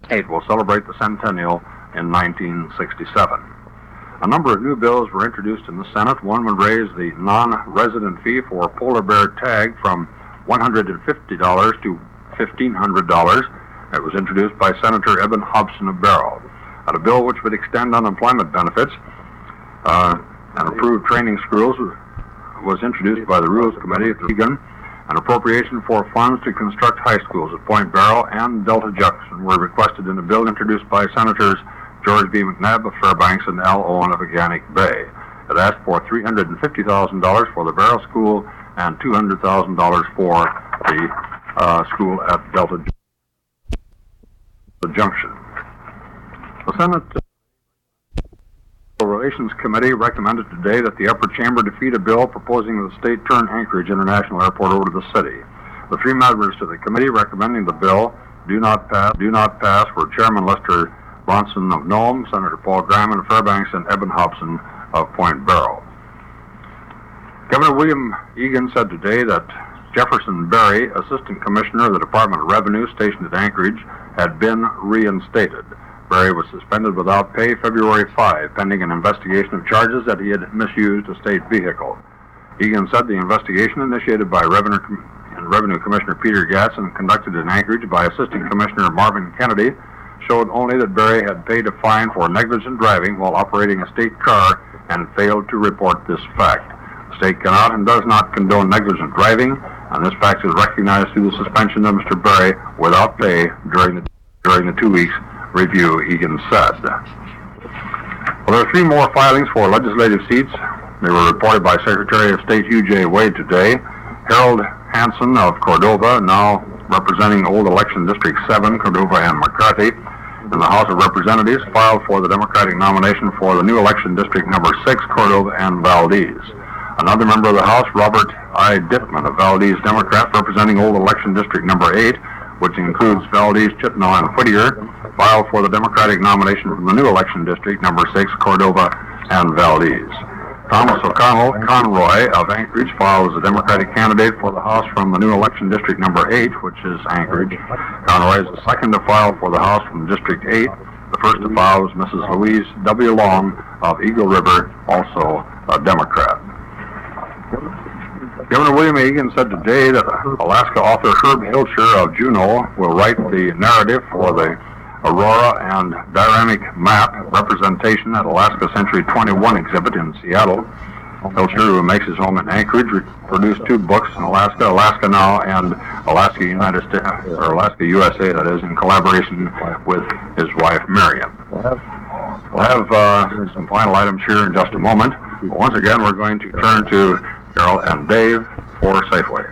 State will celebrate the centennial in 1967. A number of new bills were introduced in the Senate. One would raise the non-resident fee for polar bear tag from $150 to $1,500. It was introduced by Senator Eben Hobson of Barrow. A bill which would extend unemployment benefits and approve training schools was introduced by the Rules Committee at Egan. An appropriation for funds to construct high schools at Point Barrow and Delta Junction were requested in a bill introduced by Senators George B. McNabb of Fairbanks and Al Owen of Aganik Bay. It asked for $350,000 for the Barrow School and $200,000 for the school at Delta Junction. The Senate Relations Committee recommended today that the upper chamber defeat a bill proposing that the state turn Anchorage International Airport over to the city. The three members to the committee recommending the bill do not pass were Chairman Lester Bronson of Nome, Senator Paul Griman of Fairbanks, and Eben Hobson of Point Barrow. Governor William Egan said today that Jefferson Berry, Assistant Commissioner of the Department of Revenue stationed at Anchorage, had been reinstated. Berry was suspended without pay February 5, pending an investigation of charges that he had misused a state vehicle. Egan said the investigation, initiated by Revenue Commissioner Peter Gatson and conducted in Anchorage by Assistant Commissioner Marvin Kennedy, showed only that Berry had paid a fine for negligent driving while operating a state car and failed to report this fact. The state cannot and does not condone negligent driving, and this fact is recognized through the suspension of Mr. Berry without pay during the 2 weeks review, Egan said. Well, there are three more filings for legislative seats. They were reported by Secretary of State Hugh J. Wade today. Harold Hansen of Cordova, now representing Old Election District 7, Cordova and McCarthy, in the House of Representatives, filed for the Democratic nomination for the new election district number 6, Cordova and Valdez. Another member of the House, Robert I. Dittman of Valdez, Democrat, representing Old Election District number 8, which includes Valdez, Chittenango, and Whittier, filed for the Democratic nomination from the new election district number 6, Cordova and Valdez. Thomas O'Connell Conroy of Anchorage filed as a Democratic candidate for the House from the new election district number 8, which is Anchorage. Conroy is the second to file for the House from District 8. The first to file was Mrs. Louise W. Long of Eagle River, also a Democrat. Governor William Egan said today that Alaska author Herb Hilscher of Juneau will write the narrative for the Aurora and Dynamic Map representation at Alaska Century 21 exhibit in Seattle. Hilscher, who makes his home in Anchorage, produced two books in Alaska, Alaska Now and Alaska United States, or Alaska USA, that is, in collaboration with his wife Miriam. We'll have some final items here in just a moment. But once again, we're going to turn to Carol and Dave for Safeway.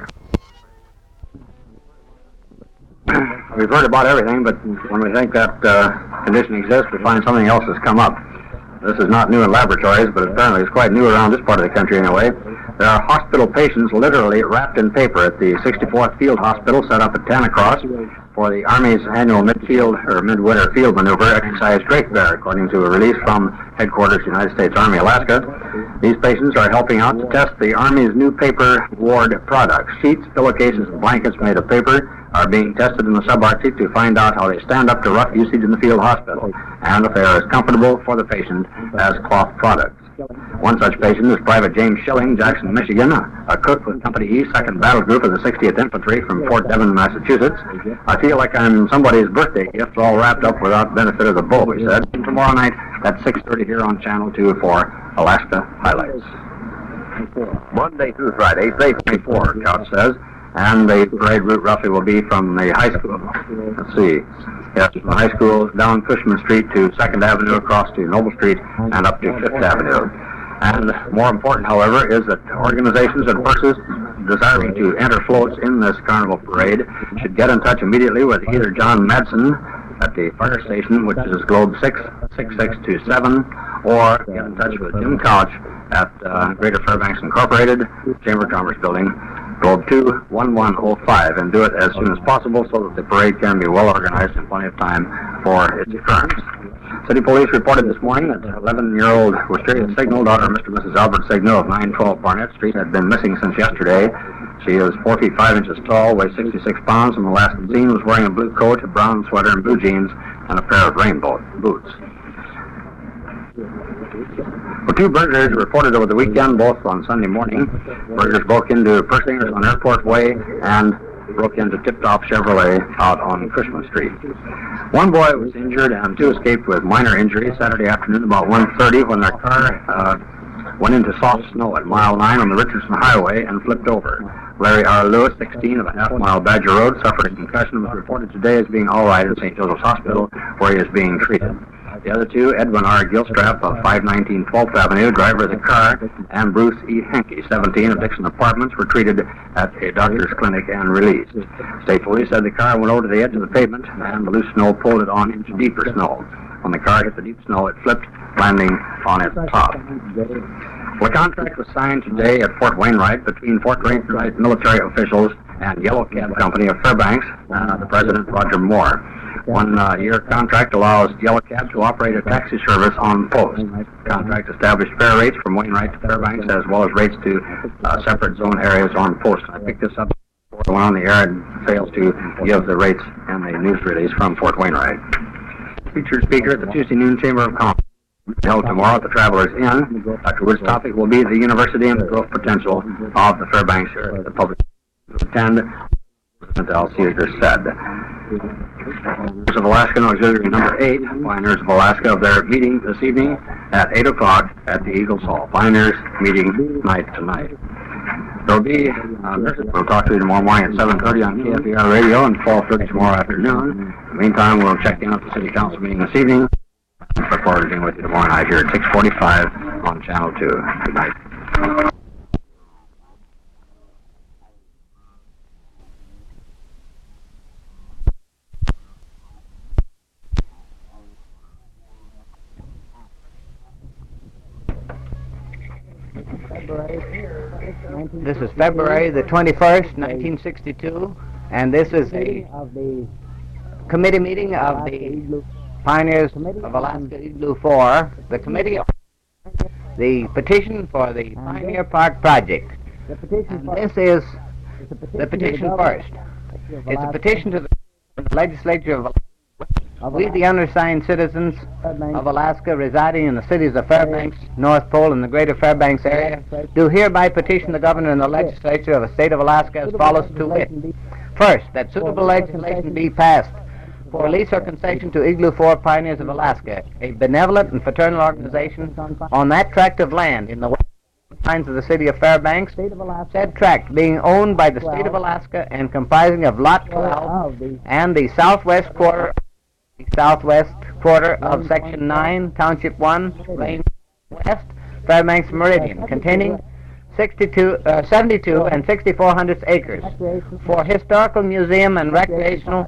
We've heard about everything, but when we think that condition exists, we find something else has come up. This is not new in laboratories, but apparently it's quite new around this part of the country anyway. There are hospital patients literally wrapped in paper at the 64th Field Hospital set up at Tanacross for the Army's annual midwinter field maneuver exercise Drake Bear, according to a release from headquarters United States Army, Alaska. These patients are helping out to test the Army's new paper ward products. Sheets, pillowcases, and blankets made of paper are being tested in the subarctic to find out how they stand up to rough usage in the field hospital, and if they are as comfortable for the patient as cloth products. One such patient is Private James Schilling, Jackson, Michigan, a cook with Company E, 2nd Battle Group of the 60th Infantry from Fort Devon, Massachusetts. I feel like I'm somebody's birthday gift, all wrapped up without benefit of the bow, he said. And tomorrow night at 6:30 here on Channel 2 for Alaska Highlights. Monday through Friday, 3:24, Couch says. And the parade route roughly will be from the high school. Let's see. Yes, from the high school down Cushman Street to 2nd Avenue, across to Noble Street, and up to 5th Avenue. And more important, however, is that organizations and persons desiring to enter floats in this carnival parade should get in touch immediately with either John Madsen at the fire station, which is Globe 66627, or get in touch with Jim Couch at Greater Fairbanks Incorporated, Chamber of Commerce Building, Globe 21105, and do it as soon as possible so that the parade can be well organized in plenty of time for its occurrence. City Police reported this morning that 11-year-old Wisteria Signal, daughter of Mr. and Mrs. Albert Signal of 912 Barnett Street, had been missing since yesterday. She is 4 feet 5 inches tall, weighs 66 pounds, and the last seen was wearing a blue coat, a brown sweater, and blue jeans and a pair of rainbow boots. Well, 2 burglars were reported over the weekend, both on Sunday morning. Burglars broke into Persingers on Airport Way and broke into Tip Top Chevrolet out on Cushman Street. 1 boy was injured and 2 escaped with minor injuries Saturday afternoon about 1:30 when their car went into soft snow at mile 9 on the Richardson Highway and flipped over. Larry R. Lewis, 16, of a half-mile Badger Road, suffered a concussion, was reported today as being all right at St. Joseph's Hospital, where he is being treated. The other 2, Edwin R. Gilstrap of 519 12th Avenue, driver of the car, and Bruce E. Henke, 17, of Dixon Apartments, were treated at a doctor's clinic and released. State police said the car went over to the edge of the pavement, and the loose snow pulled it on into deeper snow. When the car hit the deep snow, it flipped, landing on its top. Well, a contract was signed today at Fort Wainwright between Fort Wainwright military officials and Yellow Cab Company of Fairbanks, the President Roger Moore. 1-year contract allows Yellow Cab to operate a taxi service on post. The contract established fare rates from Wainwright to Fairbanks as well as rates to separate zone areas on post. I picked this up before I went on the air and failed to give the rates and the news release from Fort Wainwright. Featured speaker at the Tuesday noon Chamber of Commerce held tomorrow at the Travelers Inn. Dr. Wood's topic will be the university and the growth potential of the Fairbanks area. The public attend, President Al Caesar said. Pioneers of Alaska Auxiliary Number 8, Pioneers of Alaska, of their meeting this evening at 8 o'clock at the Eagles Hall. Pioneers meeting night tonight. There will be we'll talk to you tomorrow morning at 7:30 on KFER Radio and 12:30 tomorrow afternoon. In the meantime, we'll check in at the City Council meeting this evening. Look forward to being with you tomorrow night here at 6:45 on Channel 2. Good night. This is February the 21st, 1962, and this is a committee meeting of the Pioneers of Alaska Igloo 4, the committee, the petition for the Pioneer Park project. And this is the petition first. It's a petition to the legislature of Alaska. We, the undersigned citizens of Alaska residing in the cities of Fairbanks, North Pole, and the greater Fairbanks area, do hereby petition the governor and the legislature of the state of Alaska as follows to wit. First, that suitable legislation be passed for lease or concession to Igloo 4 Pioneers of Alaska, a benevolent and fraternal organization on that tract of land in the western lines of the city of Fairbanks, said tract being owned by the state of Alaska and comprising of Lot 12 and the southwest quarter of Section 9, Township 1, Range West, Fairbanks Meridian, containing 72 and 6/400 acres for historical museum and recreation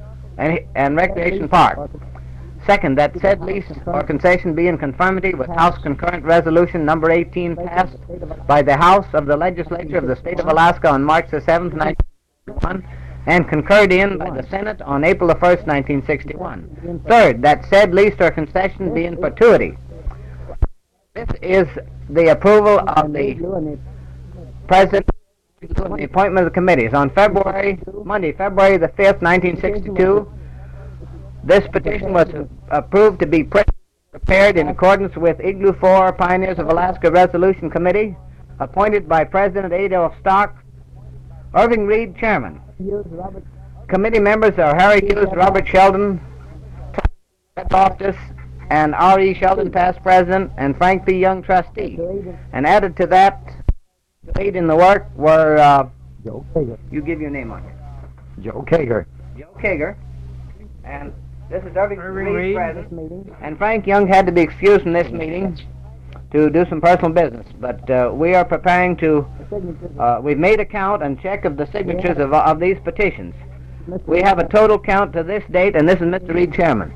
park. Second, that said lease or concession be in conformity with House Concurrent Resolution Number 18 passed by the House of the Legislature of the State of Alaska on March the 7th, 1961, and concurred in by the Senate on April the 1st, 1961. Third, that said lease or concession be in perpetuity. This is the approval of the President and the appointment of the committees. On Monday, February the 5th, 1962, this petition was approved to be prepared in accordance with Igloo 4 Pioneers of Alaska Resolution Committee, appointed by President Adolph Stock, Irving Reed, Chairman. Committee members are Harry Hughes, Robert Sheldon, Loftus, and R.E. Sheldon, past president, and Frank P. Young, trustee. And added to that, aid in the work were, Joe Kager. You give your name on it. Joe Kager. Joe Kager. And this is Irving Reed, president. And Frank Young had to be excused from this meeting to do some personal business. But we are preparing to, we've made a count and check of the signatures of these petitions. We have a total count to this date, and this is Mr. Reed, Chairman.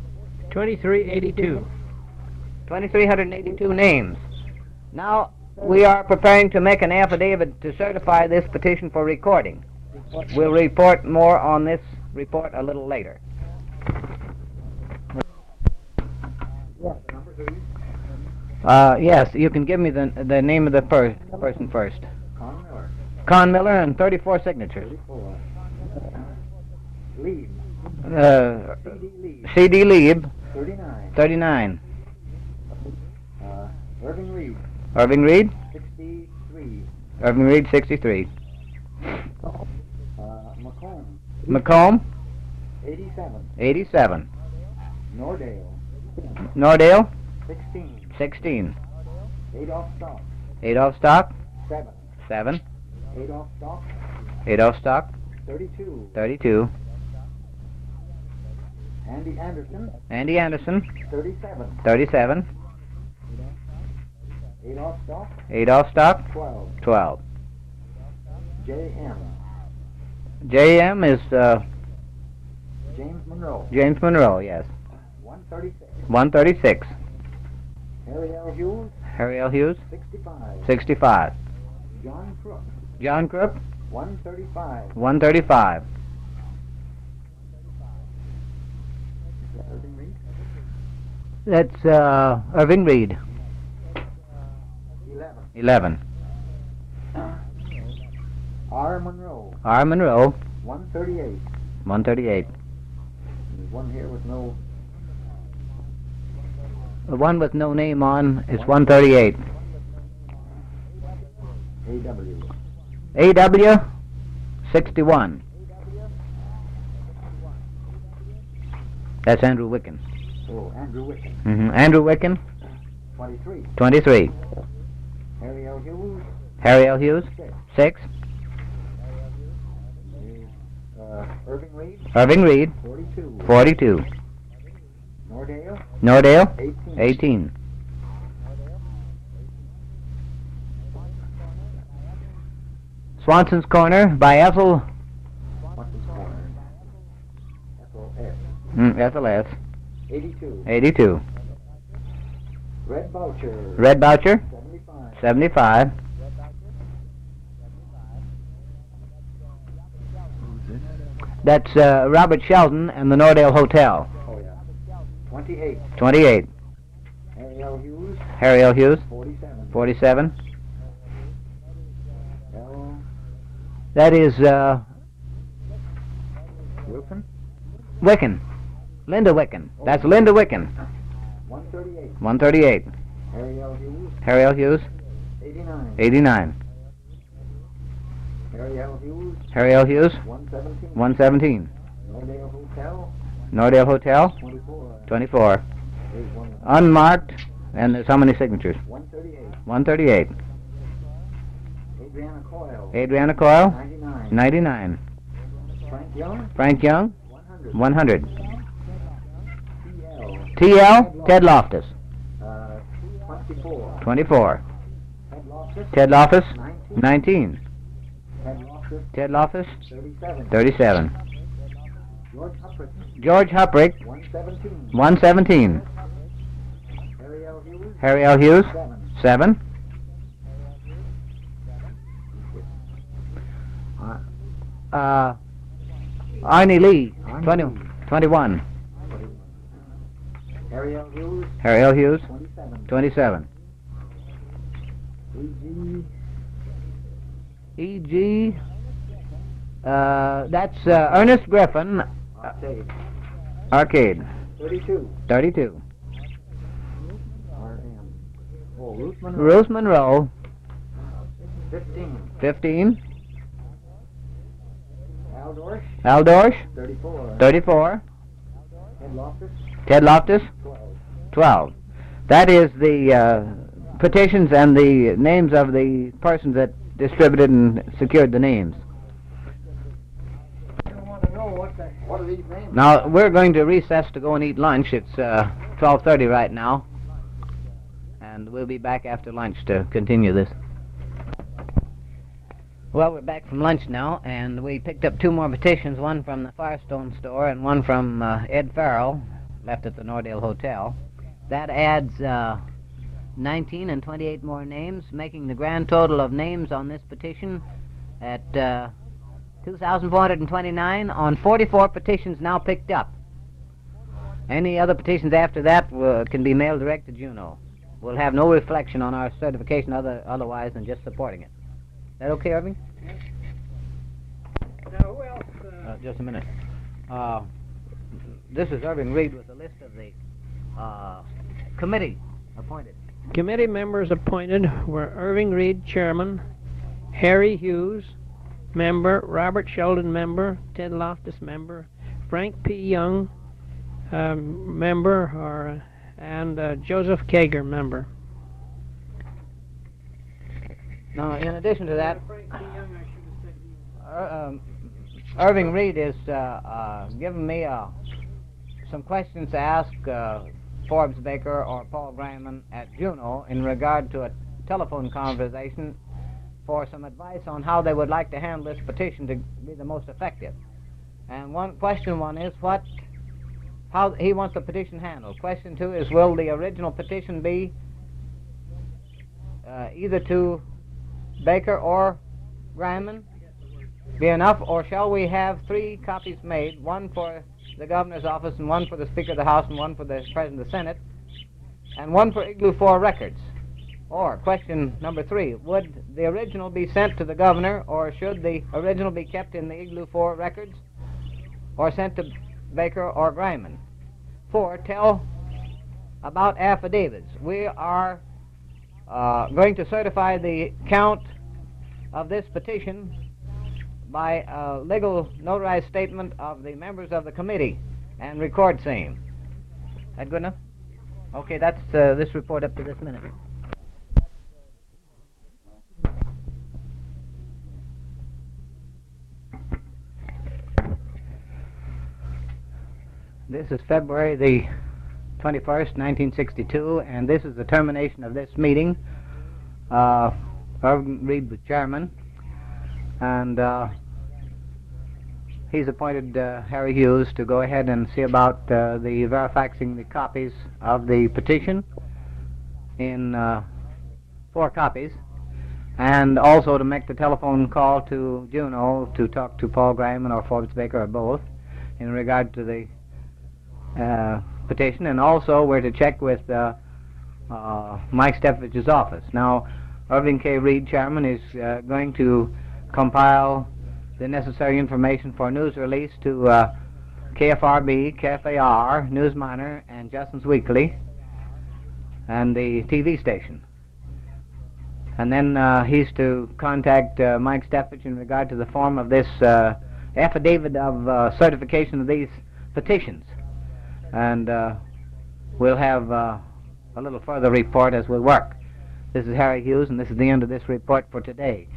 2382. 2,382 names. Now, we are preparing to make an affidavit to certify this petition for recording. We'll report more on this report a little later. Yes, you can give me the name of the person first. Con Miller. Con Miller, and 34 signatures. Lead. C.D. Lieb, 39. 39. Irving Reed, Irving Reed, 63. Irving Reed, 63. McComb, McComb, 87. 87. Nordale, Nordale, 16. 16. Adolph Stock, Adolph Stock, 7. 7. Adolph Stock, Adolph Stock, 32. 32. Andy Anderson, Andy Anderson, 37. 37. Adolph Stock, Adolph Stock, 12. 12. J.M. J.M. is James Monroe, James Monroe, yes. 136. 136. Harry L. Hughes, Harry L. Hughes, 65. 65. John Crook, John Crook, 135. 135. Is that Irving Reed? That's Irving Reed, 11. 11. R. Monroe, R. Monroe, 138. 138. There's one here with no. The one with no name on is 138. A.W. A.W., 61. That's Andrew Wicken. Oh, Andrew Wicken, Andrew Wicken, 23. 23. Harry L. Hughes, Harry L. Hughes, 6. Irving Reed, Irving Reed, 42. 42. Nordale, Nordale, 18. 18. Swanson's Corner by Ethel, What's his corner? F.O.S. Ethel S. 82. 82. Red Boucher, Red Boucher, 75. 75. That's Robert Sheldon and the Nordale Hotel, Oh, yeah. 28. 28. Harry L. Hughes, Harry L. Hughes, 47. 47. L. That is Wilson, Wicken. Linda Wicken. That's Linda Wicken. 138. 138. Harry L. Hughes, Harry L. Hughes, 89. 89. Harry L. Hughes, Harry L. Hughes, 117. 117. Nordale Hotel, Nordale Hotel, 24. 24. There's one. Unmarked, and there's how many signatures? 138. 138. Adriana Coyle, Adriana Coyle, 99. 99. Frank Young, Frank Young, 100. 100. T.L. T.L. Ted Loftus, 24. 24. Ted Loftus, Ted Loftus, 19. 19. Ted Loftus, Ted Loftus, 37. 37. George Huppert, George Huprick, 117. 117. Harry L. Hughes, Harry L. Hughes, 7. 7. Arnie Lee, 21. Harry L. Hughes, Harry L. Hughes, 27. 27. E.G. E.G. That's Ernest Griffin, Arcade, Arcade, 32. 32. R.M. Oh, Ruth Monroe, Ruth Monroe, 15. 15. Al Dorsch, Al Dorsch, 34. 34. Ted Loftus, Ted Loftus, 12. 12. That is the petitions and the names of the persons that distributed and secured the names. I want to know what are these names? Now, we're going to recess to go and eat lunch. It's 12:30 right now. And we'll be back after lunch to continue this. Well, we're back from lunch now, and we picked up 2 more petitions, one from the Firestone store and one from Ed Farrell, left at the Nordale Hotel. That adds 19 and 28 more names, making the grand total of names on this petition at 2,429 on 44 petitions now picked up. Any other petitions after that can be mailed direct to Juneau. We'll have no reflection on our certification otherwise than just supporting it. Is that okay, Irving? Now, who else? Just a minute. This is Irving Reed with a list of the committee appointed. Committee members appointed were Irving Reed, chairman, Harry Hughes, member, Robert Sheldon, member, Ted Loftus, member, Frank P. Young, member, and Joseph Kager, member. Now, in addition to that, Irving Reed is giving me some questions to ask Forbes Baker or Paul Greiman at Juneau in regard to a telephone conversation for some advice on how they would like to handle this petition to be the most effective. And question one is how he wants the petition handled. Question two is, will the original petition be either to Baker or Greiman be enough, or shall we have 3 copies made, one for the governor's office and one for the Speaker of the House and one for the President of the Senate and one for Igloo 4 records? Or question number 3, would the original be sent to the governor, or should the original be kept in the Igloo 4 records or sent to Baker or Greiman? 4, tell about affidavits. We are going to certify the count of this petition by a legal notarized statement of the members of the committee and record same. That good enough? Okay, that's this report up to this minute. This is February the 21st, 1962, and this is the termination of this meeting. Irving Reed was chairman, and he's appointed Harry Hughes to go ahead and see about the verifaxing the copies of the petition in 4 copies, and also to make the telephone call to Juneau to talk to Paul Greiman or Forbes Baker or both in regard to the petition, and also we're to check with Mike Stefovich's office. Now, Irving K. Reed, chairman, is going to compile the necessary information for news release to KFRB, KFAR, News Miner, and Justin's Weekly, and the TV station. And then he's to contact Mike Stefovich in regard to the form of this affidavit of certification of these petitions. And we'll have a little further report as we work. This is Harry Hughes, and this is the end of this report for today.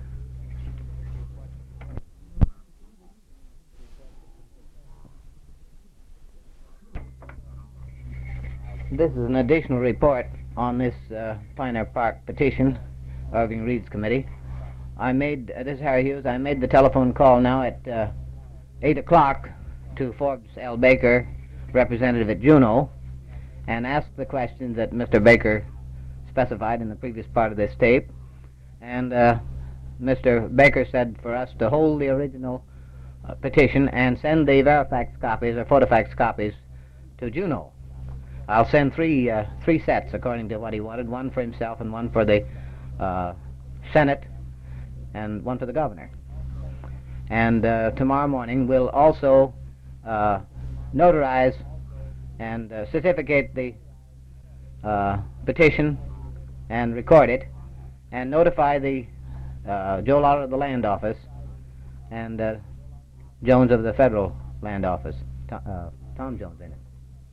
This is an additional report on this Pioneer Park petition, Irving Reed's committee. This is Harry Hughes. I made the telephone call now at 8 o'clock to Forbes L. Baker, representative at Juneau, and asked the questions that Mr. Baker specified in the previous part of this tape. And Mr. Baker said for us to hold the original petition and send the verifax copies or photofax copies to Juneau. I'll send three sets according to what he wanted, one for himself and one for the Senate and one for the governor. And tomorrow morning we'll also notarize and certificate the petition and record it and notify the Joe Lawler of the Land Office and Jones of the Federal Land Office. Tom Jones in it.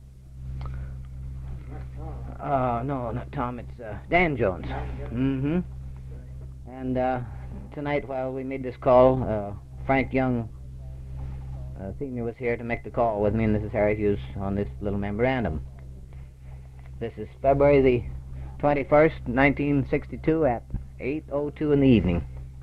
No, not Tom, it's Dan Jones. Mm-hmm. And tonight, while we made this call, Frank Young Sr. was here to make the call with me, and this is Harry Hughes on this little memorandum. This is February the 21st, 1962 at 8:02 in the evening.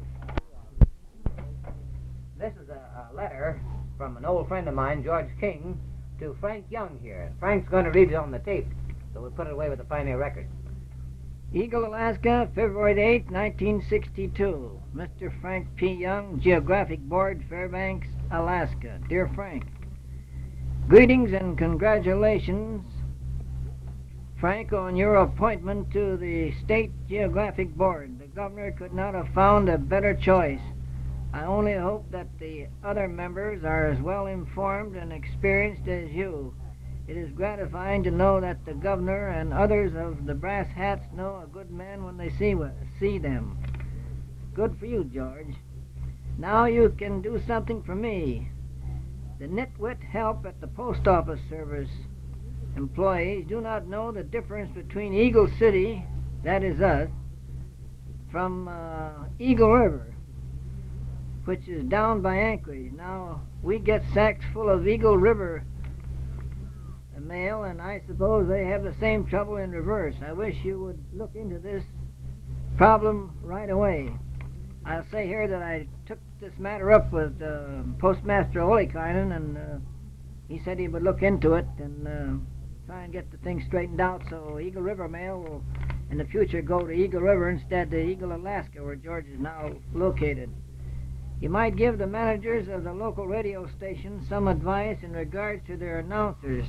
This is a letter from an old friend of mine, George King, to Frank Young here. Frank's going to read it on the tape, so we'll put it away with the Pioneer Record. Eagle, Alaska, February 8, 1962. Mr. Frank P. Young, Geographic Board, Fairbanks, Alaska. Dear Frank, greetings and congratulations, Frank, on your appointment to the State Geographic Board. The governor could not have found a better choice. I only hope that the other members are as well informed and experienced as you. It is gratifying to know that the governor and others of the brass hats know a good man when they see them. Good for you, George. Now you can do something for me. The nitwit help at the post office service employees do not know the difference between Eagle City, that is us, from Eagle River, which is down by Anchorage. Now, we get sacks full of Eagle River mail, and I suppose they have the same trouble in reverse. I wish you would look into this problem right away. I'll say here that I took this matter up with Postmaster Olikainen, and he said he would look into it and try and get the thing straightened out so Eagle River mail will in the future go to Eagle River instead of Eagle, Alaska, where George is now located. You might give the managers of the local radio stations some advice in regards to their announcers.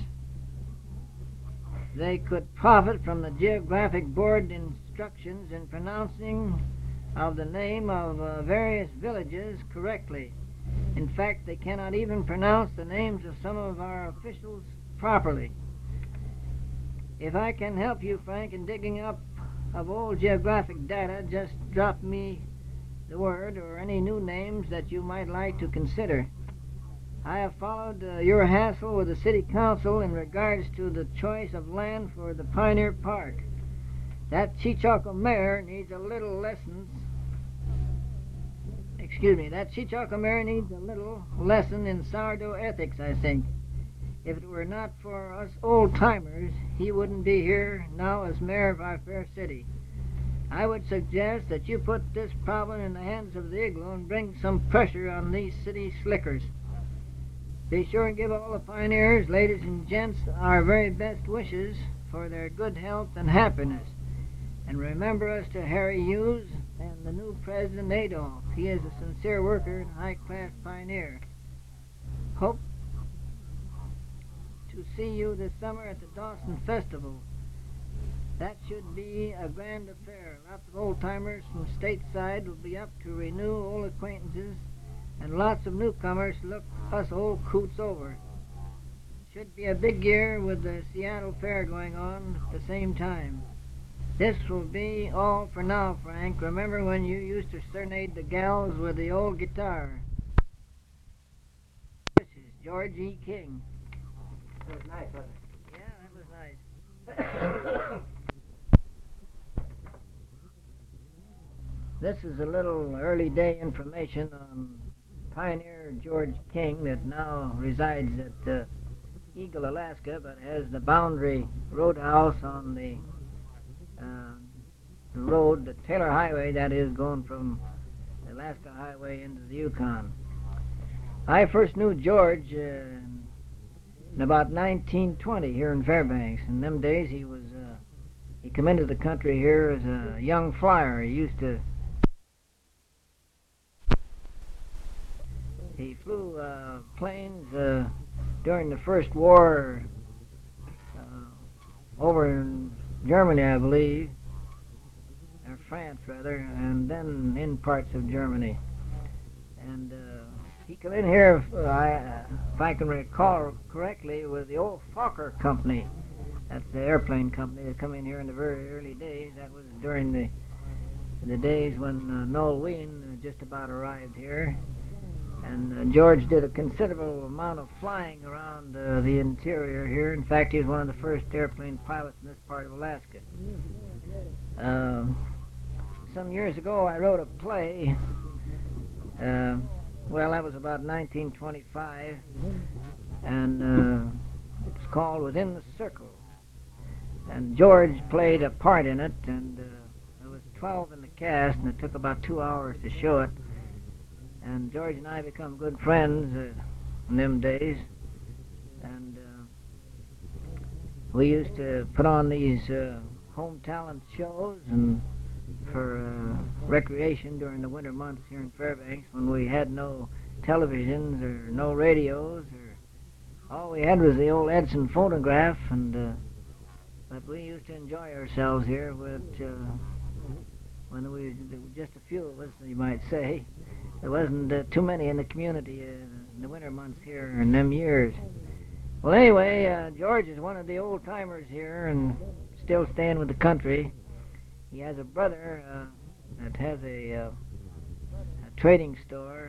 They could profit from the Geographic Board instructions in pronouncing of the name of various villages correctly. In fact, they cannot even pronounce the names of some of our officials properly. If I can help you, Frank, in digging up of old geographic data, just drop me the word or any new names that you might like to consider. I have followed your hassle with the city council in regards to the choice of land for the Pioneer Park. That Chichoko mayor needs a little lesson in sourdough ethics, I think. If it were not for us old-timers, he wouldn't be here now as mayor of our fair city. I would suggest that you put this problem in the hands of the Igloo and bring some pressure on these city slickers. Be sure and give all the pioneers, ladies and gents, our very best wishes for their good health and happiness. And remember us to Harry Hughes and the new President Adolf. He is a sincere worker and a high-class pioneer. Hope to see you this summer at the Dawson Festival. That should be a grand affair. Lots of old-timers from stateside will be up to renew old acquaintances, and lots of newcomers to look us old coots over. Should be a big year with the Seattle Fair going on at the same time. This will be all for now, Frank. Remember when you used to serenade the gals with the old guitar? This is George E. King. That was nice, wasn't it? Yeah, that was nice. This is a little early day information on pioneer George King that now resides at Eagle, Alaska, but has the Boundary Roadhouse on the road, the Taylor Highway, that is, going from the Alaska Highway into the Yukon. I first knew George in about 1920 here in Fairbanks. In them days, he come into the country here as a young flyer. He flew planes during the First War over in Germany, I believe, or France rather, and then in parts of Germany. And he came in here, if I can recall correctly, with the old Fokker Company. That's the airplane company that come in here in the very early days. That was during the days when Noel Wien just about arrived here. And George did a considerable amount of flying around the interior here. In fact, he was one of the first airplane pilots in this part of Alaska. Some years ago, I wrote a play. Well, that was about 1925, and it's called Within the Circle. And George played a part in it, and there was 12 in the cast, and it took about 2 hours to show it. And George and I become good friends in them days, and we used to put on these home talent shows and for recreation during the winter months here in Fairbanks when we had no televisions or no radios, or all we had was the old Edison phonograph, and but we used to enjoy ourselves here with when we just a few of us, you might say. there wasn't too many in the community in the winter months here in them years. Well, anyway, George is one of the old-timers here and still staying with the country. He has a brother that has a trading store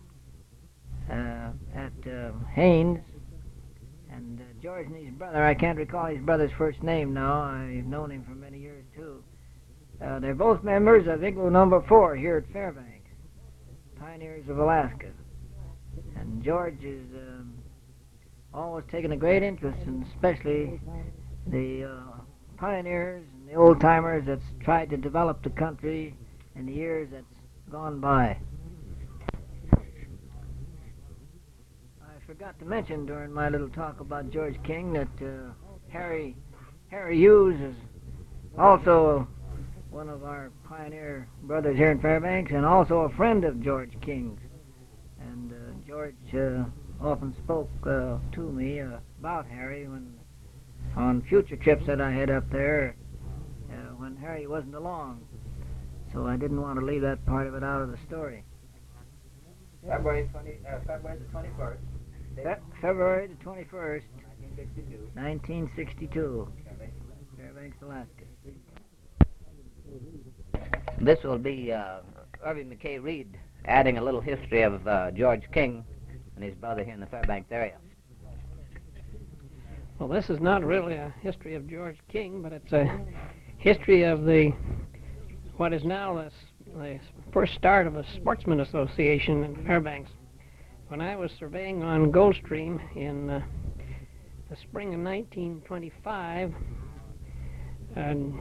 at Haynes. And George and his brother, I can't recall his brother's first name now. I've known him for many years, too. They're both members of Igloo Number 4 here at Fairbanks, Pioneers of Alaska. And George is always taken a great interest in especially the pioneers and the old-timers that's tried to develop the country in the years that's gone by. I forgot to mention during my little talk about George King that Harry Hughes is also one of our pioneer brothers here in Fairbanks and also a friend of George King's. And George often spoke to me about Harry on future trips that I had up there when Harry wasn't along. So I didn't want to leave that part of it out of the story. February the 21st. February the 21st, 1962, Fairbanks, Alaska. This will be Irving McKay Reed adding a little history of George King and his brother here in the Fairbanks area. Well, this is not really a history of George King, but it's a history of what is now the first start of a sportsman association in Fairbanks. When I was surveying on Goldstream in the spring of 1925, and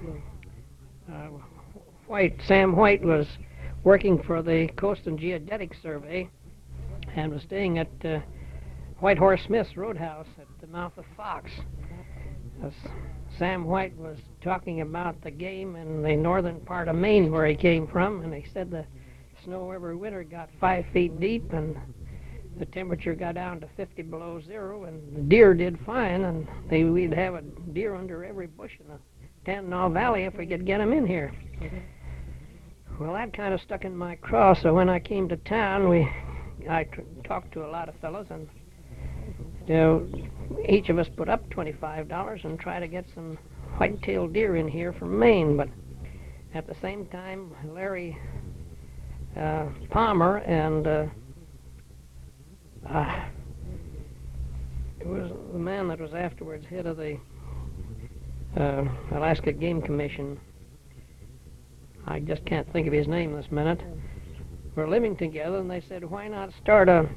Sam White was working for the Coast and Geodetic Survey and was staying at White Horse Smith's Roadhouse at the mouth of Fox. Sam White was talking about the game in the northern part of Maine where he came from, and he said the snow every winter got 5 feet deep and the temperature got down to 50 below zero, and the deer did fine, and we'd have a deer under every bush in the Tanana Valley if we could get him in here. Well, that kind of stuck in my craw, so when I came to town, I talked to a lot of fellows, and each of us put up $25 and try to get some white-tailed deer in here from Maine. But at the same time, Larry Palmer and it was the man that was afterwards head of the Alaska Game Commission. I just can't think of his name this minute. We're living together, and they said, why not start a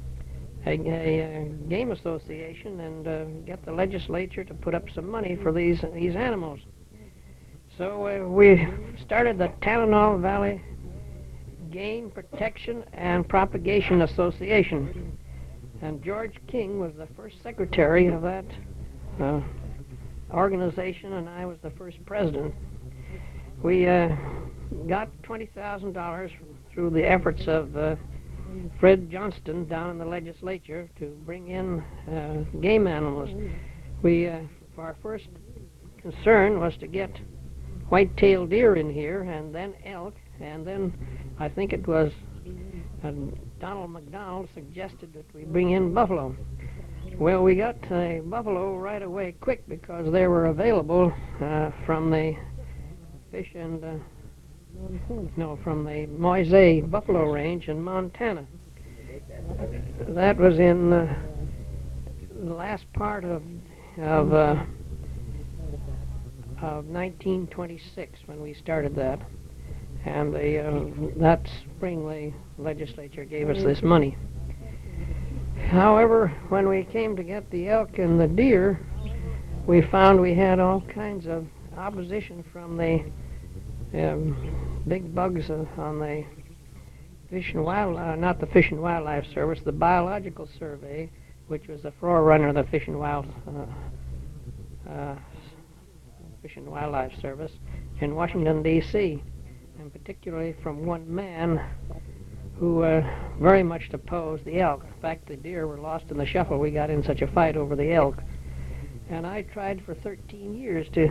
game association and get the legislature to put up some money for these animals. So we started the Tanana Valley Game Protection and Propagation Association, and George King was the first secretary of that organization, and I was the first president. We got $20,000 through the efforts of Fred Johnston down in the legislature to bring in game animals. Our first concern was to get white-tailed deer in here, and then elk, and then I think it was Donald McDonald suggested that we bring in buffalo. Well, we got a buffalo right away quick because they were available from the from the Moise Buffalo Range in Montana. That was in the last part of 1926 when we started that, and that spring the legislature gave us this money. However, when we came to get the elk and the deer, we found we had all kinds of opposition from the big bugs on the Fish and Wildlife, not the Fish and Wildlife Service, the Biological Survey, which was the forerunner of the Fish and Wildlife Service in Washington, D.C., and particularly from one man who very much opposed the elk. In fact, the deer were lost in the shuffle. We got in such a fight over the elk. And I tried for 13 years to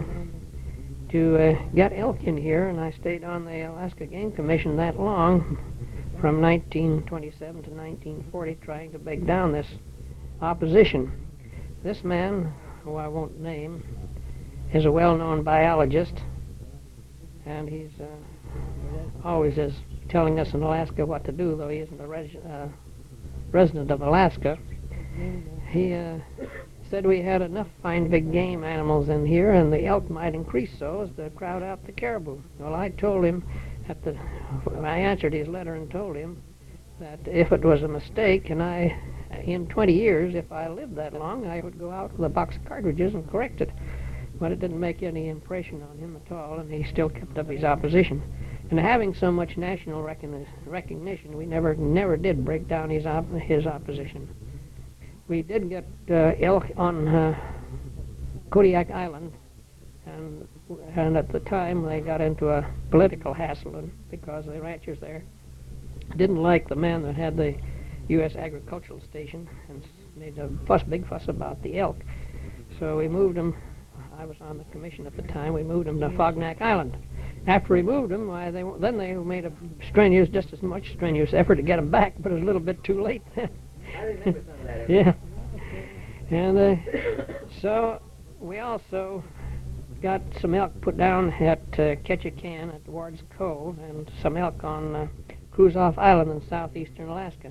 get elk in here, and I stayed on the Alaska Game Commission that long from 1927 to 1940 trying to break down this opposition. This man, who I won't name, is a well-known biologist, and he's always is telling us in Alaska what to do, though he isn't a resident of Alaska. He said we had enough fine big game animals in here, and the elk might increase so as to crowd out the caribou. Well, I told him I answered his letter and told him that if it was a mistake, and in 20 years, if I lived that long, I would go out with a box of cartridges and correct it. But it didn't make any impression on him at all, and he still kept up his opposition. And having so much national recognition, we never did break down his opposition. We did get elk on Kodiak Island, and at the time they got into a political hassle because the ranchers there didn't like the man that had the U.S. Agricultural Station and made a big fuss about the elk. So we moved them. I was on the commission at the time. We moved them to Fognak Island. After we moved them, then they made just as much strenuous effort to get them back, but it was a little bit too late then. I remember some of that. Yeah. And so we also got some elk put down at Ketchikan at Ward's Cove, and some elk on Kruzof Island in southeastern Alaska.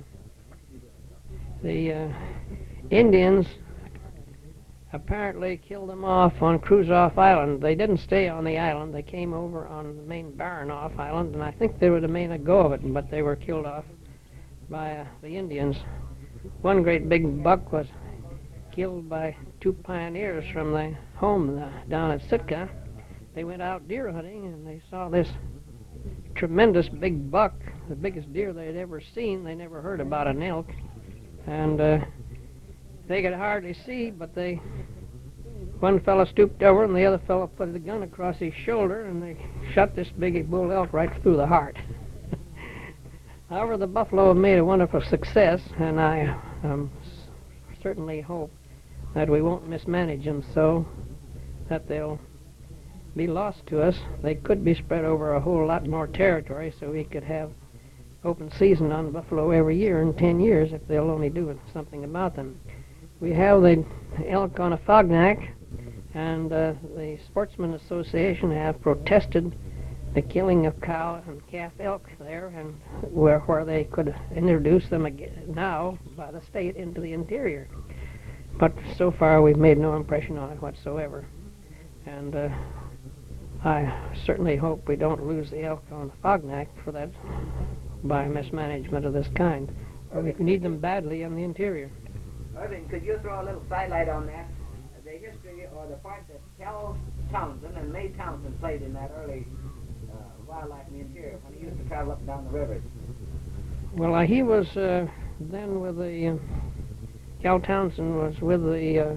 The Indians apparently killed them off on Kruzof Island. They didn't stay on the island. They came over on the main Baranof Island, and I think they would have made a go of it, but they were killed off by the Indians. One great big buck was killed by two pioneers from the home down at Sitka. They went out deer hunting, and they saw this tremendous big buck, the biggest deer they'd ever seen. They never heard about an elk, and they could hardly see, but one fellow stooped over and the other fellow put the gun across his shoulder, and they shot this big bull elk right through the heart. However, the buffalo have made a wonderful success, and I certainly hope that we won't mismanage them so that they'll be lost to us. They could be spread over a whole lot more territory, so we could have open season on buffalo every year in 10 years if they'll only do something about them. We have the elk on a Fognak, and the Sportsman Association have protested the killing of cow and calf elk there, and where they could introduce them again now by the state into the interior. But so far we've made no impression on it whatsoever. And I certainly hope we don't lose the elk on the Fognak for that by mismanagement of this kind. We need them badly in the interior. Irving, could you throw a little sidelight on that? The history or the part that Cal Townsend and May Townsend played in that early wildlife in the interior when he used to travel up and down the rivers. Well, he was then with the Cal Townsend was with the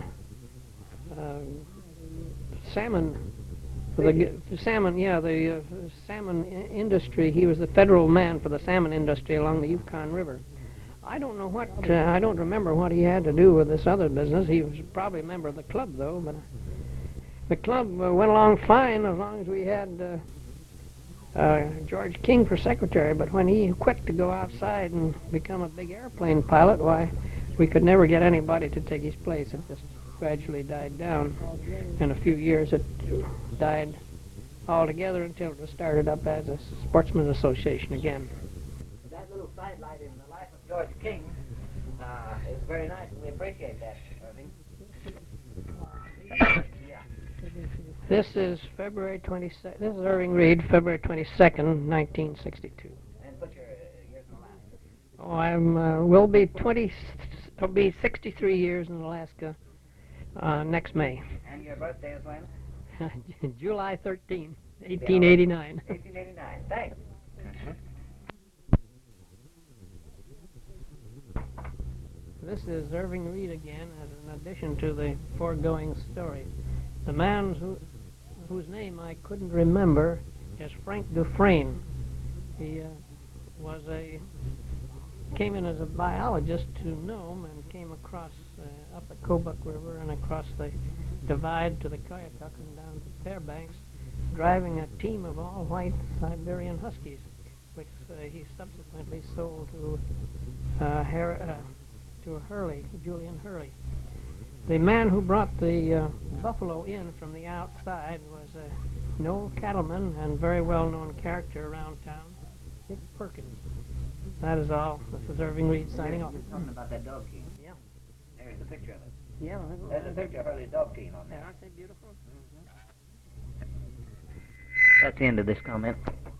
salmon. The salmon industry. He was the federal man for the salmon industry along the Yukon River. I don't know what, I don't remember what he had to do with this other business. He was probably a member of the club, though, but the club went along fine as long as we had George King for secretary, but when he quit to go outside and become a big airplane pilot, why, we could never get anybody to take his place. It just gradually died down. In a few years, it died altogether until it was started up as a Sportsman Association again. That little sidelight in the life of George King is very nice, and we appreciate that, Irving. This is February 22nd. This is Irving Reed, February 22nd, 1962. And put your years in Alaska. Oh, I'll be 63 years in Alaska next May. And your birthday is when? July 13, 1889. 1889. Thanks. This is Irving Reed again, as an addition to the foregoing story. The man whose name I couldn't remember is Frank Dufresne. He came in as a biologist to Nome and came across up the Kobuk River and across the divide to the Koyukuk and down to Fairbanks, driving a team of all-white Siberian Huskies. which he subsequently sold to Hurley, Julian Hurley. The man who brought the buffalo in from the outside was an old cattleman and very well-known character around town, Dick Perkins. That is all. This is Irving Reed signing off. You're talking about that dog team. Yeah. There's a picture of it. Yeah. There's a picture of Hurley's dog team on there. Aren't they beautiful? That's the end of this comment.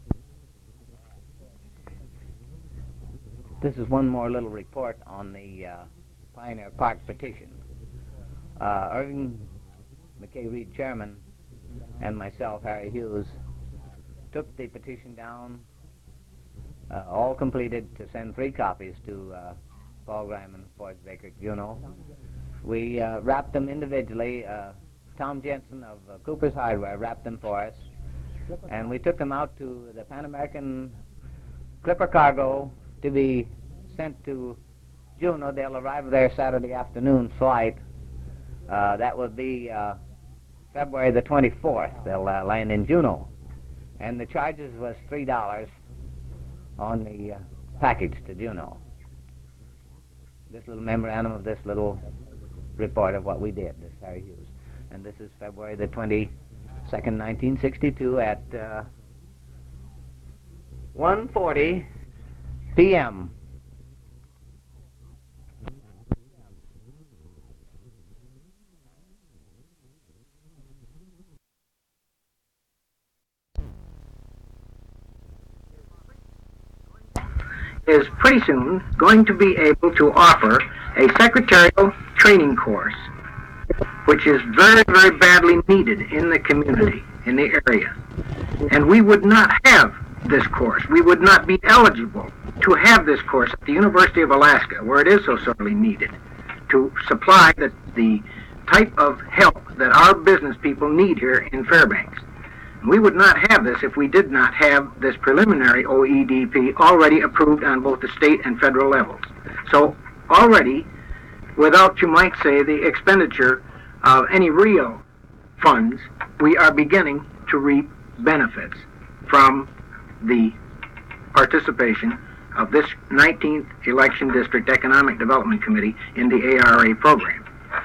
This is one more little report on the Pioneer Park petition. Irving McKay Reed, chairman, and myself, Harry Hughes, took the petition down, all completed, to send 3 copies to Paul Ryman, Forrest Baker, Juneau. We wrapped them individually. Tom Jensen of Cooper's Hardware wrapped them for us, and we took them out to the Pan American Clipper Cargo to be sent to Juneau. They'll arrive there Saturday afternoon flight. That will be February the 24th. They'll land in Juneau. And the charges was $3 on the package to Juneau. This little memorandum of this little report of what we did, this Harry Hughes. And this is February the 22nd, 1962 at 1:40 p.m. Is pretty soon going to be able to offer a secretarial training course, which is very, very badly needed in the community, in the area. And we would not have this course. We would not be eligible to have this course at the University of Alaska, where it is so sorely needed, to supply the type of help that our business people need here in Fairbanks. We would not have this if we did not have this preliminary OEDP already approved on both the state and federal levels. So already, without, you might say, the expenditure of any real funds, we are beginning to reap benefits from the participation of this 19th Election District Economic Development Committee in the ARA program.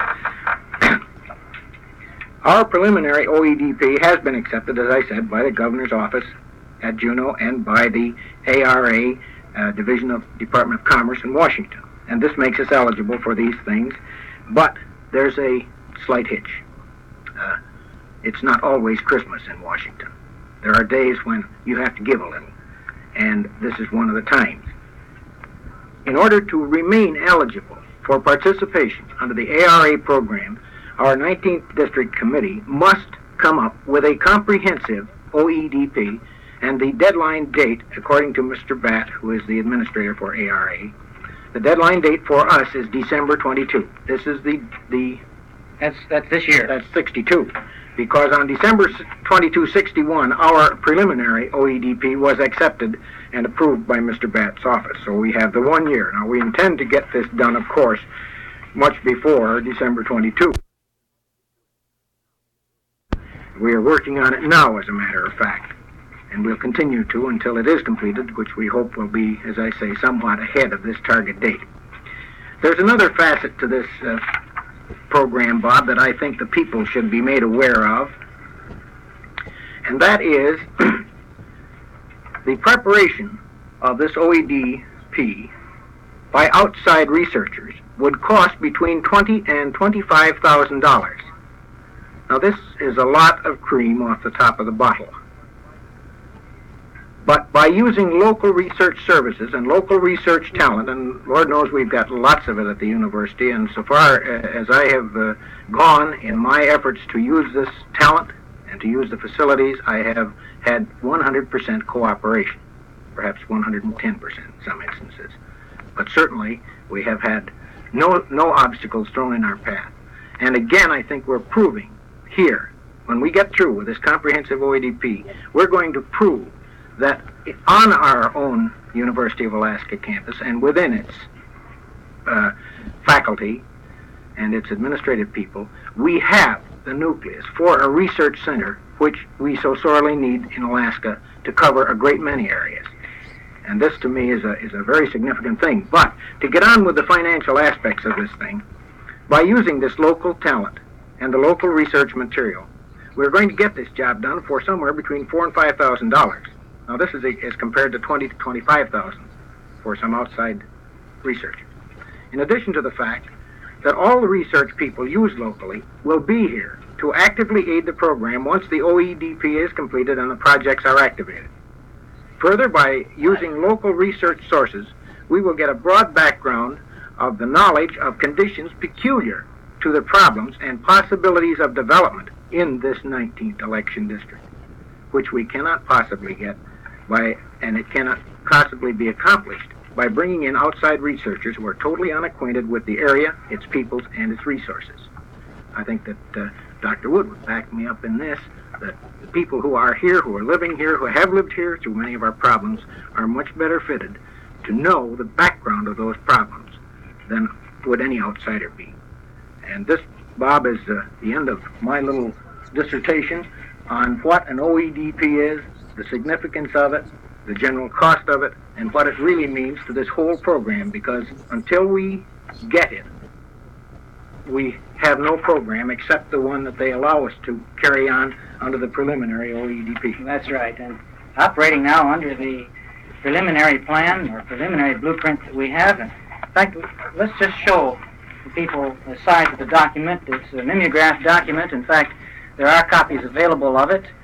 Our preliminary OEDP has been accepted, as I said, by the governor's office at Juneau and by the ARA Division of Department of Commerce in Washington. And this makes us eligible for these things, but there's a slight hitch. It's not always Christmas in Washington. There are days when you have to give a little, and this is one of the times. In order to remain eligible for participation under the ARA program, our 19th District Committee must come up with a comprehensive OEDP, and the deadline date, according to Mr. Batt, who is the administrator for ARA, the deadline date for us is December 22. This is That's this year. That's 62. Because on December 22, 61, our preliminary OEDP was accepted and approved by Mr. Batt's office. So we have the 1 year. Now we intend to get this done, of course, much before December 22. We are working on it now, as a matter of fact, and we'll continue to until it is completed, which we hope will be, as I say, somewhat ahead of this target date. There's another facet to this program, Bob, that I think the people should be made aware of, and that is the preparation of this OEDP by outside researchers would cost between $20,000 and $25,000. Now, this is a lot of cream off the top of the bottle. But by using local research services and local research talent, and Lord knows we've got lots of it at the university, and so far as I have gone in my efforts to use this talent and to use the facilities, I have had 100% cooperation, perhaps 110% in some instances. But certainly we have had no obstacles thrown in our path. And again, I think we're proving here, when we get through with this comprehensive OEDP, we're going to prove that on our own University of Alaska campus and within its faculty and its administrative people, we have the nucleus for a research center which we so sorely need in Alaska to cover a great many areas. And this, to me, is a very significant thing. But to get on with the financial aspects of this thing, by using this local talent and the local research material, we're going to get this job done for somewhere between $4,000 and $5,000. Now, this is as compared to $20,000 to $25,000 for some outside research. In addition to the fact that all the research people used locally will be here to actively aid the program once the OEDP is completed and the projects are activated. Further, by using local research sources, we will get a broad background of the knowledge of conditions peculiar to the problems and possibilities of development in this 19th election district, which we cannot possibly get by, and it cannot possibly be accomplished by bringing in outside researchers who are totally unacquainted with the area, its peoples, and its resources. I think that Dr. Wood would back me up in this, that the people who are here, who are living here, who have lived here through many of our problems, are much better fitted to know the background of those problems than would any outsider be. And this, Bob, is the end of my little dissertation on what an OEDP is, the significance of it, the general cost of it, and what it really means to this whole program, because until we get it, we have no program except the one that they allow us to carry on under the preliminary OEDP. That's right, and operating now under the preliminary plan or preliminary blueprint that we have. And in fact, let's just show the people the size of the document. It's a mimeographed document. In fact, there are copies available of it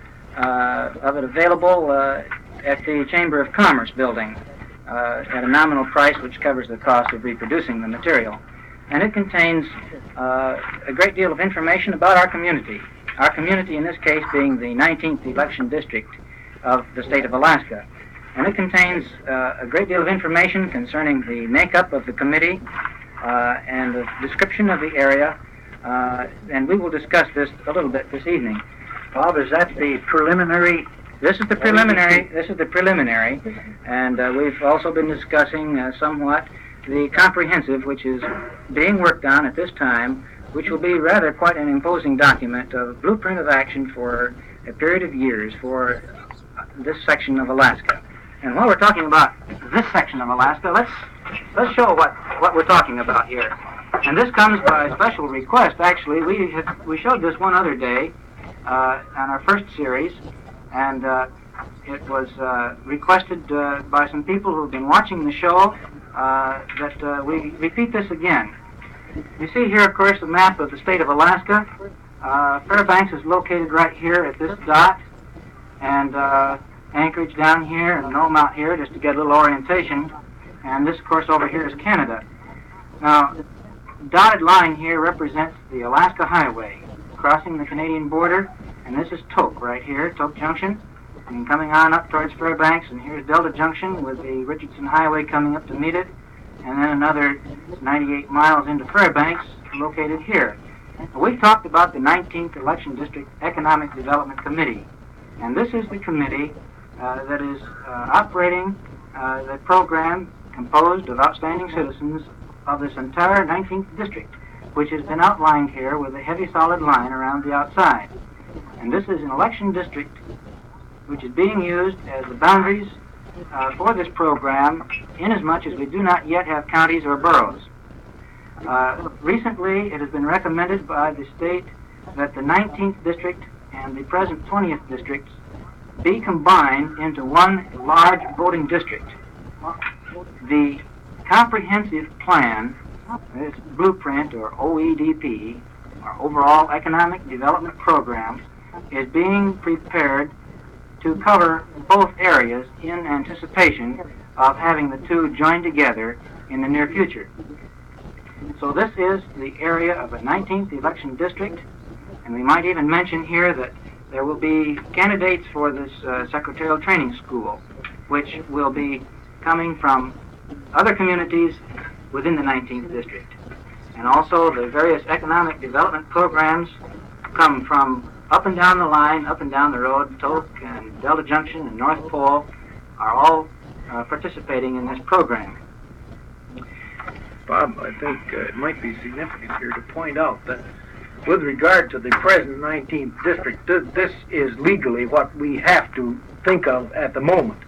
available at the Chamber of Commerce building at a nominal price which covers the cost of reproducing the material. And it contains a great deal of information about our community in this case being the 19th election district of the state of Alaska. And it contains a great deal of information concerning the makeup of the committee and the description of the area, and we will discuss this a little bit this evening. Bob, is that the preliminary? This is the preliminary, and we've also been discussing somewhat the comprehensive, which is being worked on at this time, which will be rather quite an imposing document, a blueprint of action for a period of years for this section of Alaska. And while we're talking about this section of Alaska, let's show what we're talking about here. And this comes by special request. Actually, we showed this one other day on our first series, and it was requested by some people who have been watching the show that we repeat this again. You see here, of course, a map of the state of Alaska. Fairbanks is located right here at this dot, and Anchorage down here, and Nome out here, just to get a little orientation. And this, of course, over here is Canada. Now, dotted line here represents the Alaska Highway crossing the Canadian border, and this is Tok right here, Tok Junction, and coming on up towards Fairbanks, and here's Delta Junction with the Richardson Highway coming up to meet it, and then another 98 miles into Fairbanks located here. We've talked about the 19th Election District Economic Development Committee, and this is the committee that is operating the program composed of outstanding citizens of this entire 19th district, which has been outlined here with a heavy solid line around the outside. And this is an election district which is being used as the boundaries for this program, inasmuch as we do not yet have counties or boroughs. Recently, it has been recommended by the state that the 19th district and the present 20th districts be combined into one large voting district. The comprehensive plan, this blueprint or OEDP, our overall economic development program, is being prepared to cover both areas in anticipation of having the two joined together in the near future. So this is the area of a 19th election district, and we might even mention here that there will be candidates for this secretarial training school, which will be coming from other communities within the 19th district. And also the various economic development programs come from up and down the line, up and down the road. Tok and Delta Junction and North Pole are all participating in this program. Bob, I think it might be significant here to point out that with regard to the present 19th district, this is legally what we have to think of at the moment.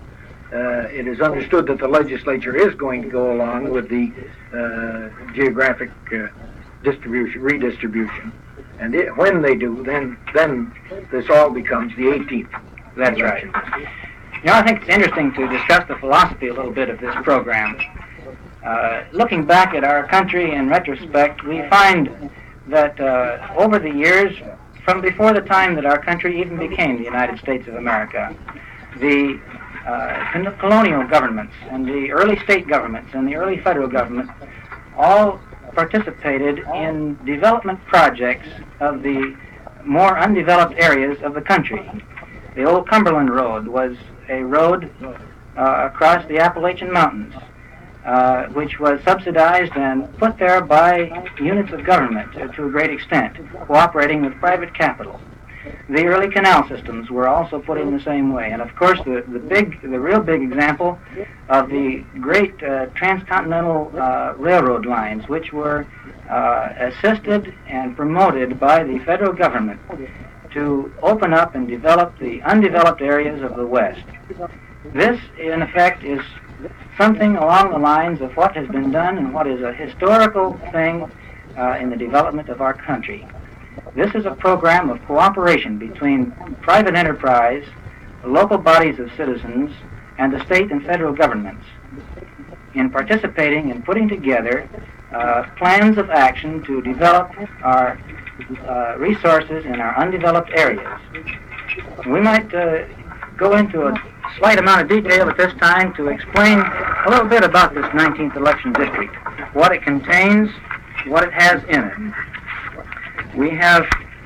it is understood that the legislature is going to go along with the geographic redistribution. And when they do, then this all becomes the 18th. That's right. You know, I think it's interesting to discuss the philosophy a little bit of this program. Looking back at our country in retrospect, we find that over the years, from before the time that our country even became the United States of America, the colonial governments and the early state governments and the early federal government all participated in development projects of the more undeveloped areas of the country. The old Cumberland Road was a road across the Appalachian Mountains, which was subsidized and put there by units of government to a great extent, cooperating with private capital. The early canal systems were also put in the same way, and of course the real big example of the great transcontinental railroad lines, which were assisted and promoted by the federal government to open up and develop the undeveloped areas of the West. This, in effect, is something along the lines of what has been done and what is a historical thing in the development of our country. This is a program of cooperation between private enterprise, local bodies of citizens, and the state and federal governments in participating and putting together plans of action to develop our resources in our undeveloped areas. We might go into a slight amount of detail at this time to explain a little bit about this 19th election district, what it contains, what it has in it. We have,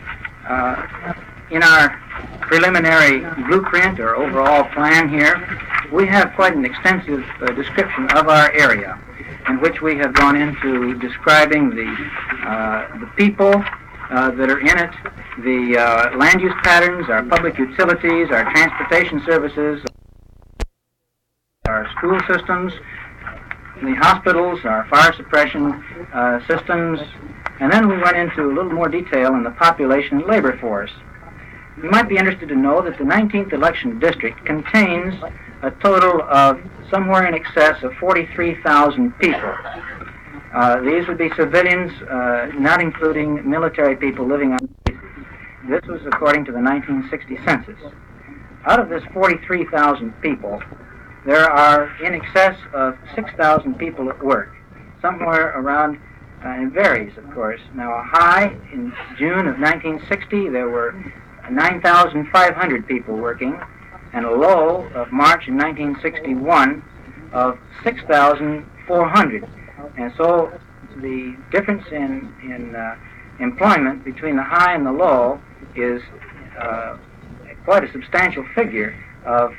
in our preliminary blueprint or overall plan here, we have quite an extensive description of our area, in which we have gone into describing the people that are in it, the land use patterns, our public utilities, our transportation services, our school systems, the hospitals, our fire suppression systems, and then we went into a little more detail in the population and labor force. You might be interested to know that the 19th election district contains a total of somewhere in excess of 43,000 people. These would be civilians, not including military people living on bases. This was according to the 1960 census. Out of this 43,000 people, there are in excess of 6,000 people at work, somewhere around, it varies, of course. Now, a high in June of 1960, there were 9,500 people working, and a low of March in 1961 of 6,400. And so the difference in employment between the high and the low is quite a substantial figure of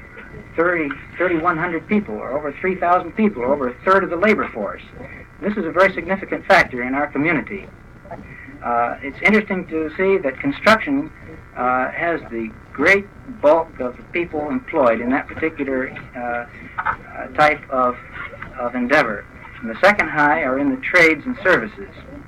3,100 people, or over 3,000 people, or over a third of the labor force. This is a very significant factor in our community. It's interesting to see that construction has the great bulk of the people employed in that particular type of endeavor. And the second high are in the trades and services.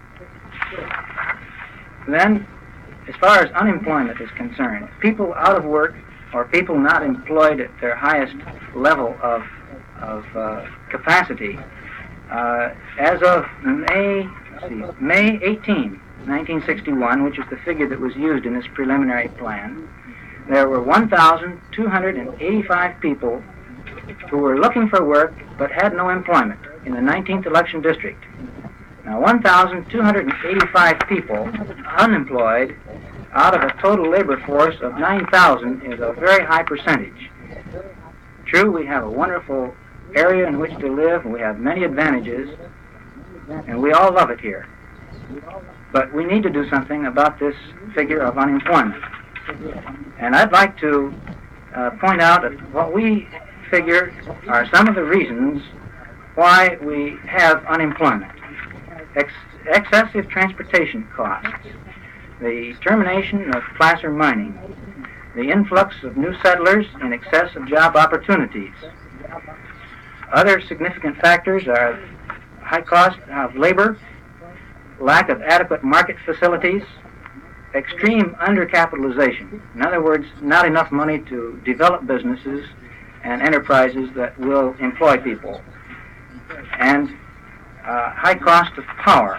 Then, as far as unemployment is concerned, people out of work or people not employed at their highest level of capacity, as of May 18, 1961, which is the figure that was used in this preliminary plan, there were 1,285 people who were looking for work but had no employment in the 19th election district. Now, 1,285 people unemployed out of a total labor force of 9,000 is a very high percentage. True, we have a wonderful area in which to live, and we have many advantages, and we all love it here. But we need to do something about this figure of unemployment. And I'd like to point out that what we figure are some of the reasons why we have unemployment. Excessive transportation costs, the termination of placer mining, the influx of new settlers in excess of job opportunities. Other significant factors are high cost of labor, lack of adequate market facilities, extreme undercapitalization. In other words, not enough money to develop businesses and enterprises that will employ people, and high cost of power.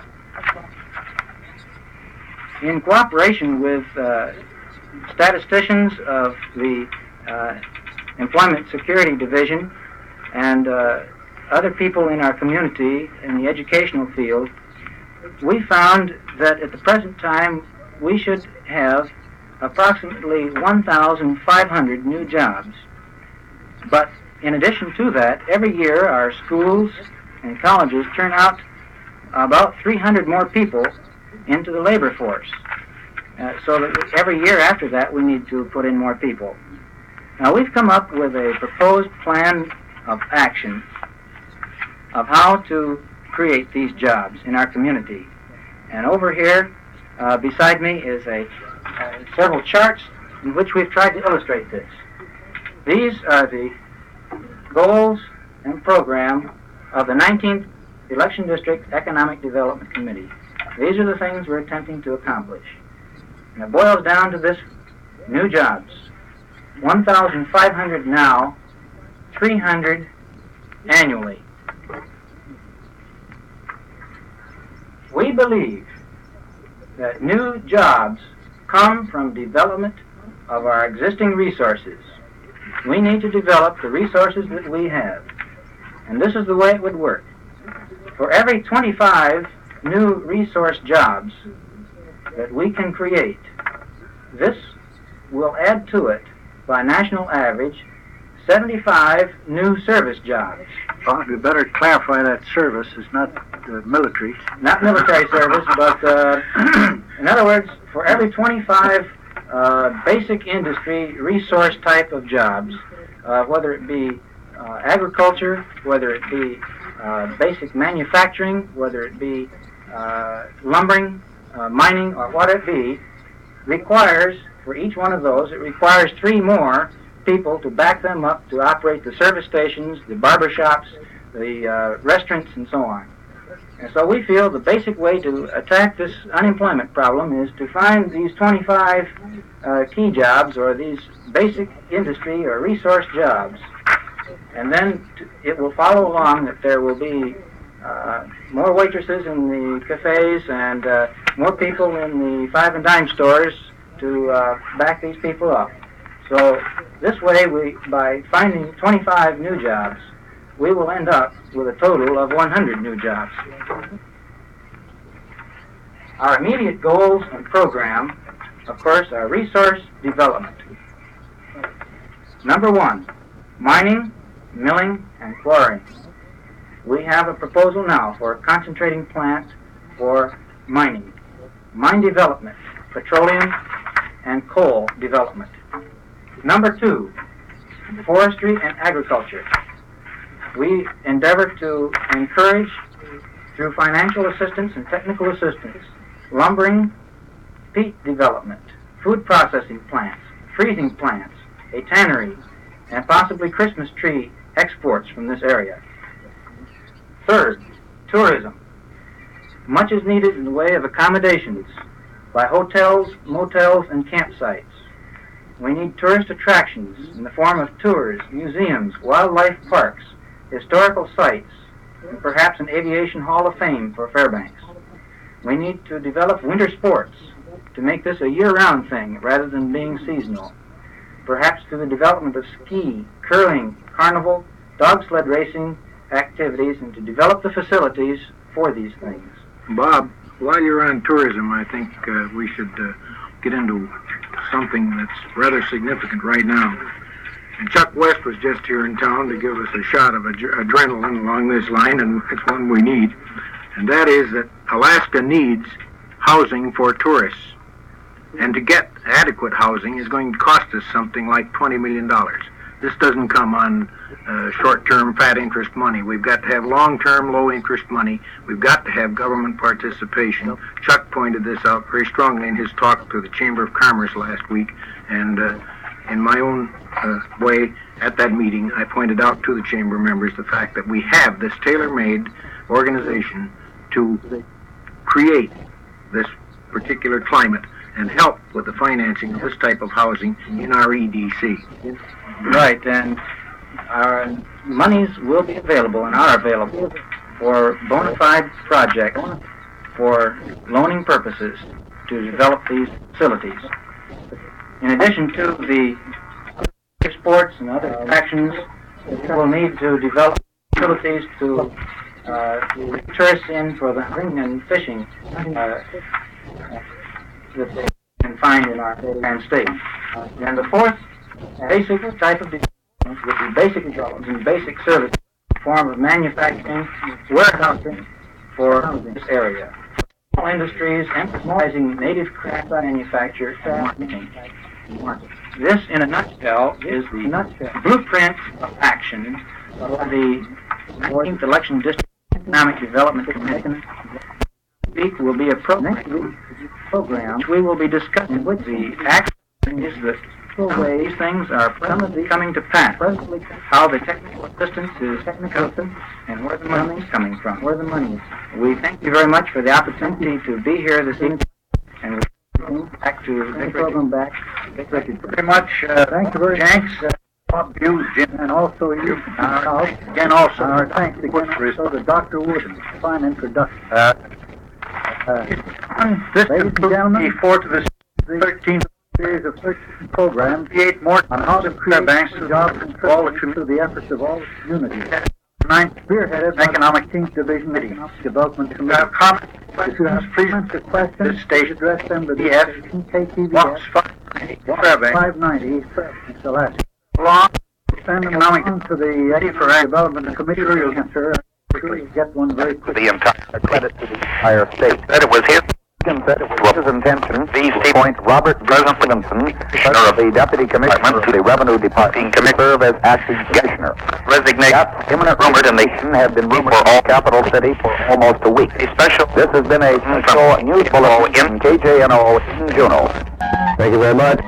In cooperation with statisticians of the Employment Security Division and other people in our community in the educational field, we found that at the present time we should have approximately 1,500 new jobs. But in addition to that, every year our schools and colleges turn out about 300 more people into the labor force. So that every year after that we need to put in more people. Now we've come up with a proposed plan of action of how to create these jobs in our community. And over here beside me is several charts in which we've tried to illustrate this. These are the goals and program of the 19th Election District Economic Development Committee. These are the things we're attempting to accomplish. And it boils down to this: new jobs. 1,500 now, 300 annually. We believe that new jobs come from development of our existing resources. We need to develop the resources that we have. And this is the way it would work. For every 25 new resource jobs that we can create, this will add to it, by national average, 75 new service jobs. Well, you better clarify that service is not military. Not military service, but in other words, for every 25 basic industry resource type of jobs, whether it be agriculture, whether it be basic manufacturing, whether it be lumbering, mining, or what it be, requires, for each one of those, it requires 3 more people to back them up to operate the service stations, the barber shops, the restaurants, and so on. And so we feel the basic way to attack this unemployment problem is to find these 25 key jobs, or these basic industry or resource jobs. And then it will follow along that there will be more waitresses in the cafes and more people in the 5 and dime stores to back these people up. So this way, by finding 25 new jobs, we will end up with a total of 100 new jobs. Our immediate goals and program, of course, are resource development. Number 1, mining, milling, and quarrying. We have a proposal now for a concentrating plant for mining, mine development, petroleum and coal development. Number 2, forestry and agriculture. We endeavor to encourage, through financial assistance and technical assistance, lumbering, peat development, food processing plants, freezing plants, a tannery, and possibly Christmas tree exports from this area. Third, tourism. Much is needed in the way of accommodations by hotels, motels, and campsites. We need tourist attractions in the form of tours, museums, wildlife parks, historical sites, and perhaps an aviation hall of fame for Fairbanks. We need to develop winter sports to make this a year-round thing rather than being seasonal. Perhaps through the development of ski, curling, carnival, dog sled racing activities, and to develop the facilities for these things. Bob, while you're on tourism, I think we should get into something that's rather significant right now. And Chuck West was just here in town to give us a shot of adrenaline along this line, and it's one we need. And that is that Alaska needs housing for tourists. And to get adequate housing is going to cost us something like $20 million. This doesn't come on short-term fat interest money. We've got to have long-term low interest money. We've got to have government participation. Chuck pointed this out very strongly in his talk to the Chamber of Commerce last week, and in my own way at that meeting I pointed out to the Chamber members the fact that we have this tailor-made organization to create this particular climate and help with the financing of this type of housing in our EDC. Right, and our monies will be available and are available for bona fide projects for loaning purposes to develop these facilities. In addition to the sports and other attractions, we will need to develop facilities to tourists in for the hunting and fishing that they can find in our grand state. And the fourth basic type of development would be basic development and basic service in the form of manufacturing, warehousing for this area. Small industries emphasizing native craft manufacture and marketing. This, in a nutshell, is the blueprint of action for the 19th Election District Economic Development Commission. Next week will be a program which we will be discussing with the actions that these things are presently coming to pass, how the technical assistance is coming, and where the money is coming from. We thank you very much for the opportunity to be here this evening, and we back to Vic Richards. Very much. Thank you very much. Bob, you, Jim, and also you. Again, also. Our thanks again also to Dr. Wooden. Fine introduction. This ladies and gentlemen, before to the 13th series of programs, create more on how to create banks to jobs and all the through the efforts of all the communities. Ninth, spearheaded by Economic 18th Division Economic Development Committee. If you have comments or questions, this station address them to the KTVS 590 East President, Alaska. Long, send them along to the Economic Development Committee. You'll answer. Get one very quickly. The entire credit to the entire state. That it was his. Said it was his intention to appoint Robert President Livingston, Commissioner of the Deputy Commissioner to the Revenue Department, to serve as acting Commissioner. Resignation, imminent rumored in the nation, have been rumored for all capital city for almost a week. This has been a special news bulletin in KJNO in Juneau. Thank you very much.